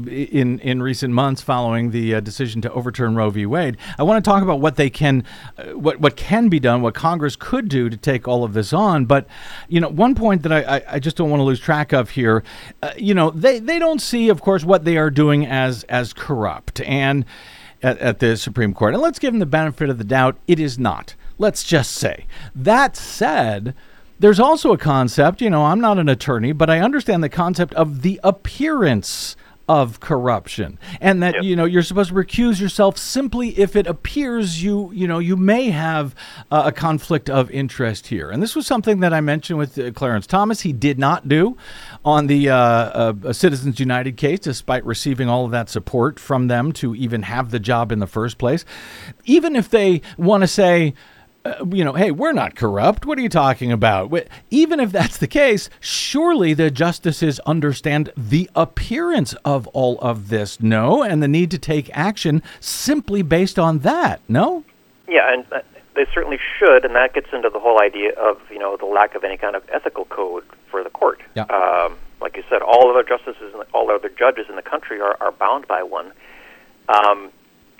in in recent months following the uh, decision to overturn Roe v. Wade. I want to talk about what they can, uh, what what can be done, what Congress could do to take all of this on. But you know, one point that I, I, I just don't want to lose track of here, uh, you know, they, they don't see, of course, what they are doing as as corrupt and at, at the Supreme Court. And let's give them the benefit of the doubt. It is not. Let's just say. That said, there's also a concept, you know, I'm not an attorney, but I understand the concept of the appearance of corruption, and that, yep. you know, you're supposed to recuse yourself simply if it appears you, you know, you may have uh, a conflict of interest here. And this was something that I mentioned with uh, Clarence Thomas. He did not do on the uh, uh, Citizens United case, despite receiving all of that support from them to even have the job in the first place. Even if they want to say, Uh, you know, hey, we're not corrupt. What are you talking about? Even if that's the case, surely the justices understand the appearance of all of this, no? And the need to take action simply based on that, no? Yeah, and uh, they certainly should, and that gets into the whole idea of, you know, the lack of any kind of ethical code for the court. Yeah. Um, like you said, all other justices, and all other judges in the country are, are bound by one. Um,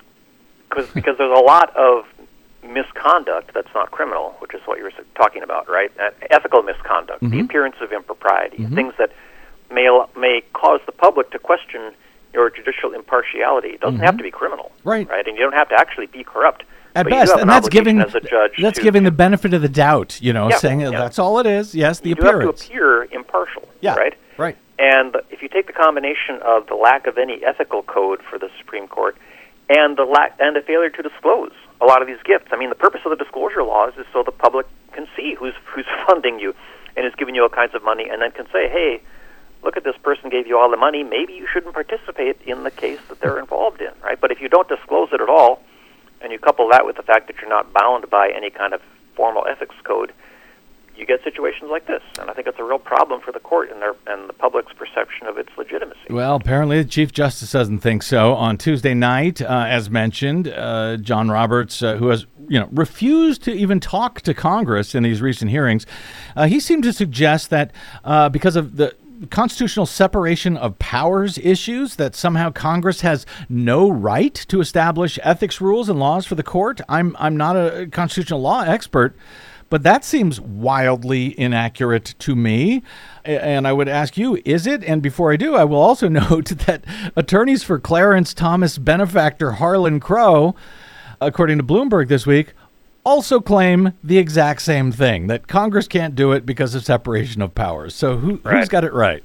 cause, because there's a lot of misconduct that's not criminal, which is what you were talking about, right? Uh, ethical misconduct, mm-hmm. the appearance of impropriety, mm-hmm. things that may may cause the public to question your judicial impartiality. It doesn't mm-hmm. have to be criminal, right? Right, and you don't have to actually be corrupt. At but best, you do have and an that's giving as a judge that's to, giving the benefit of the doubt, you know, yeah, saying yeah. that's all it is. Yes, the you appearance. You have to appear impartial, yeah, right? Right. And if you take the combination of the lack of any ethical code for the Supreme Court and the lack and the failure to disclose a lot of these gifts. I mean, the purpose of the disclosure laws is so the public can see who's who's funding you and is giving you all kinds of money, and then can say, hey, look at this person gave you all the money. Maybe you shouldn't participate in the case that they're involved in, right? But if you don't disclose it at all, and you couple that with the fact that you're not bound by any kind of formal ethics code, you get situations like this, and I think it's a real problem for the court and their and the public's perception of its legitimacy. Well, apparently the Chief Justice doesn't think so. On Tuesday night, uh, as mentioned, uh, John Roberts, uh, who has you know refused to even talk to Congress in these recent hearings, uh, he seemed to suggest that uh, because of the constitutional separation of powers issues, that somehow Congress has no right to establish ethics rules and laws for the court. I'm I'm not a constitutional law expert, but that seems wildly inaccurate to me. And I would ask you, is it? And before I do, I will also note that attorneys for Clarence Thomas benefactor Harlan Crow, according to Bloomberg this week, also claim the exact same thing, that Congress can't do it because of separation of powers. So who, right. who's got it right?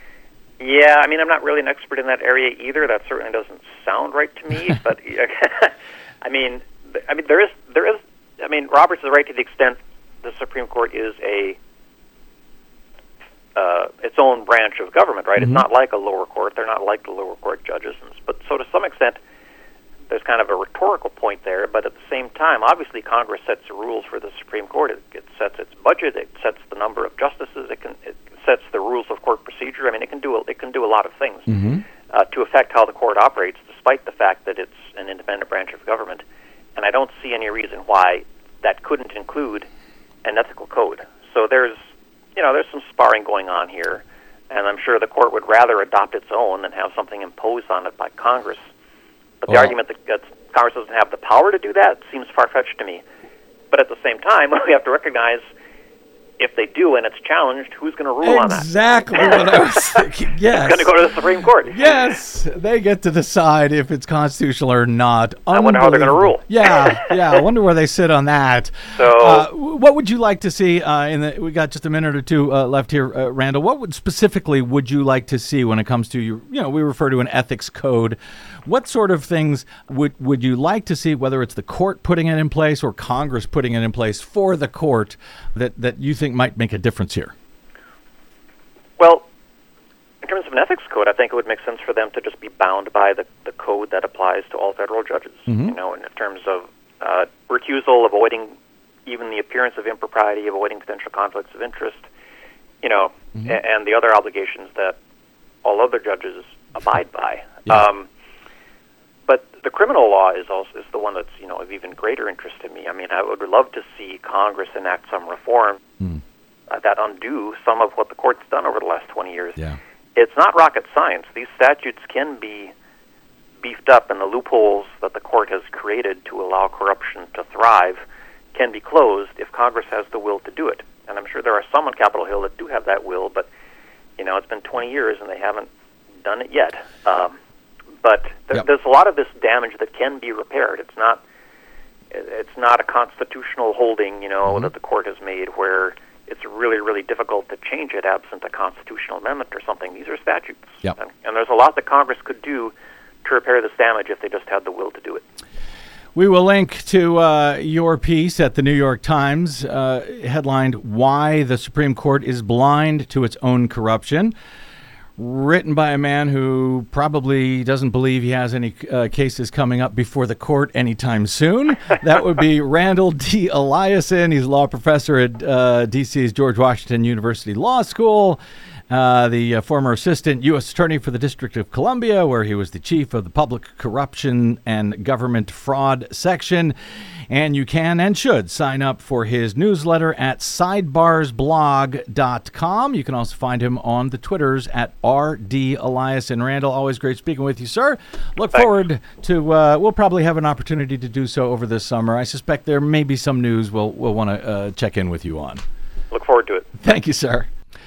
Yeah, I mean, I'm not really an expert in that area either. That certainly doesn't sound right to me. But I mean, I mean, there is, there is. I mean, Roberts is right to the extent the Supreme Court is a uh, its own branch of government, right? Mm-hmm. It's not like a lower court. They're not like the lower court judges. But so to some extent, there's kind of a rhetorical point there. But at the same time, obviously, Congress sets the rules for the Supreme Court. It, it sets its budget. It sets the number of justices. It can it sets the rules of court procedure. I mean, it can do a, it can do a lot of things mm-hmm. uh, to affect how the court operates, despite the fact that it's an independent branch of government. And I don't see any reason why that couldn't include an ethical code. So there's, you know, there's some sparring going on here, and I'm sure the court would rather adopt its own than have something imposed on it by Congress. But the well, argument that, that Congress doesn't have the power to do that seems far-fetched to me. But at the same time, we have to recognize if they do and it's challenged, who's going to rule on that? Exactly what I was thinking. Yes. It's going to go to the Supreme Court. Yes. They get to decide if it's constitutional or not. I wonder how they're going to rule. Yeah. Yeah. I wonder where they sit on that. So, uh, what would you like to see uh, in the, we got just a minute or two uh, left here, uh, Randall. What would specifically would you like to see when it comes to, you you know, we refer to an ethics code. What sort of things would, would you like to see, whether it's the court putting it in place or Congress putting it in place for the court, that, that you think might make a difference here? Well, in terms of an ethics code, I think it would make sense for them to just be bound by the, the code that applies to all federal judges. Mm-hmm. You know, in terms of uh, recusal, avoiding even the appearance of impropriety, avoiding potential conflicts of interest, you know, mm-hmm. a- and the other obligations that all other judges abide by. Yeah. Um, But the criminal law is also is the one that's, you know, of even greater interest to me. I mean, I would love to see Congress enact some reform mm. uh, that undo some of what the court's done over the last twenty years. Yeah. It's not rocket science. These statutes can be beefed up, and the loopholes that the court has created to allow corruption to thrive can be closed if Congress has the will to do it. And I'm sure there are some on Capitol Hill that do have that will, but, you know, it's been twenty years and they haven't done it yet. Um, but th- yep. there's a lot of this damage that can be repaired. It's not it's not a constitutional holding, you know, mm-hmm. that the court has made where it's really, really difficult to change it absent a constitutional amendment or something. These are statutes. Yep. And, and there's a lot that Congress could do to repair this damage if they just had the will to do it. We will link to uh, your piece at the New York Times, uh, headlined, "Why the Supreme Court is Blind to Its Own Corruption," written by a man who probably doesn't believe he has any uh, cases coming up before the court anytime soon. That would be Randall D. Eliason. He's a law professor at uh, D C's George Washington University Law School. Uh, the uh, former assistant U S attorney for the District of Columbia, where he was the chief of the Public Corruption and Government Fraud section. And you can and should sign up for his newsletter at sidebars blog dot com. You can also find him on the Twitters at R D Eliason. Randall, always great speaking with you, sir. Look Thanks. forward to, uh, we'll probably have an opportunity to do so over this summer. I suspect there may be some news we'll, we'll want to uh, check in with you on. Look forward to it. Thank you, sir.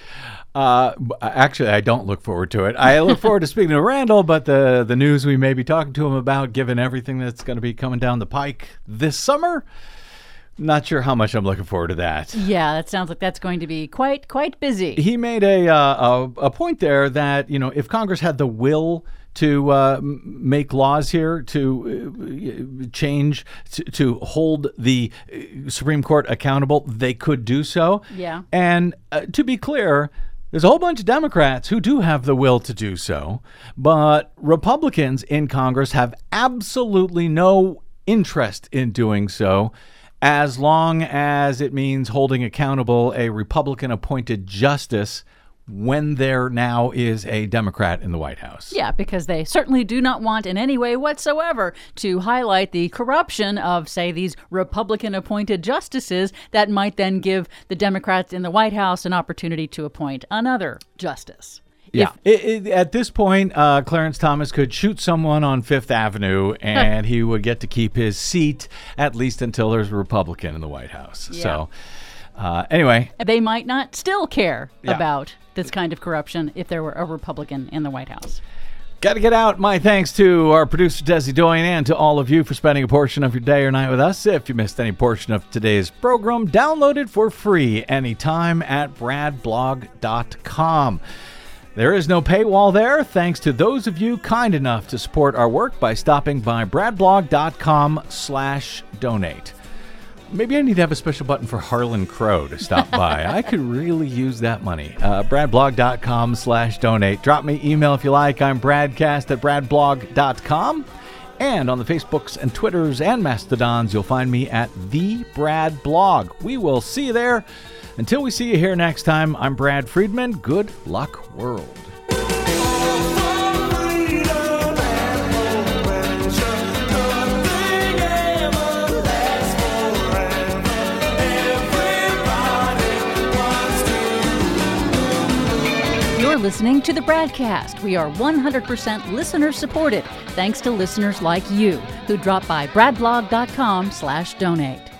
Uh, actually, I don't look forward to it. I look forward to speaking to Randall, but the, the news we may be talking to him about, given everything that's going to be coming down the pike this summer, not sure how much I'm looking forward to that. Yeah, that sounds like that's going to be quite quite busy. He made a uh, a, a point there that, you know, if Congress had the will to uh, make laws here, to uh, change, to, to hold the Supreme Court accountable, they could do so. Yeah. And uh, to be clear, there's a whole bunch of Democrats who do have the will to do so, but Republicans in Congress have absolutely no interest in doing so, as long as it means holding accountable a Republican-appointed justice when there now is a Democrat in the White House. Yeah, because they certainly do not want in any way whatsoever to highlight the corruption of, say, these Republican-appointed justices that might then give the Democrats in the White House an opportunity to appoint another justice. Yeah. It, it, at this point, uh, Clarence Thomas could shoot someone on Fifth Avenue and he would get to keep his seat at least until there's a Republican in the White House. Yeah. So uh, anyway. They might not still care Yeah. about this kind of corruption if there were a Republican in the White House. Got to get out. My thanks to our producer, Desi Doyen, and to all of you for spending a portion of your day or night with us. If you missed any portion of today's program, download it for free anytime at brad blog dot com. There is no paywall there, thanks to those of you kind enough to support our work by stopping by brad blog dot com slash donate. Maybe I need to have a special button for Harlan Crow to stop by. I could really use that money. Uh, brad blog dot com slash donate. Drop me email if you like. I'm bradcast at brad blog dot com. And on the Facebooks and Twitters and Mastodons, you'll find me at The Brad Blog. We will see you there. Until we see you here next time, I'm Brad Friedman. Good luck, world. You're listening to the Bradcast. We are one hundred percent listener supported, thanks to listeners like you who drop by brad blog dot com slash donate.